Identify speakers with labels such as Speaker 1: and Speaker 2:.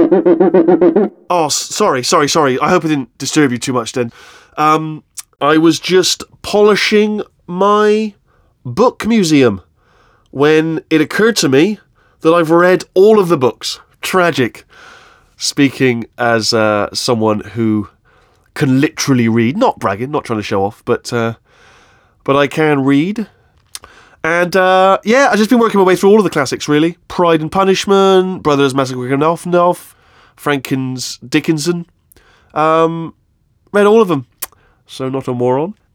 Speaker 1: Oh, sorry. I hope I didn't disturb you too much then. I was just polishing my book museum when it occurred to me that I've read all of the books. Tragic. Speaking as someone who can literally read, not bragging, not trying to show off, but I can read. And I've just been working my way through all of the classics, really. Pride and Punishment, Brothers Massacre of Elfendorf, Frankens Dickinson. Read all of them. So not a moron.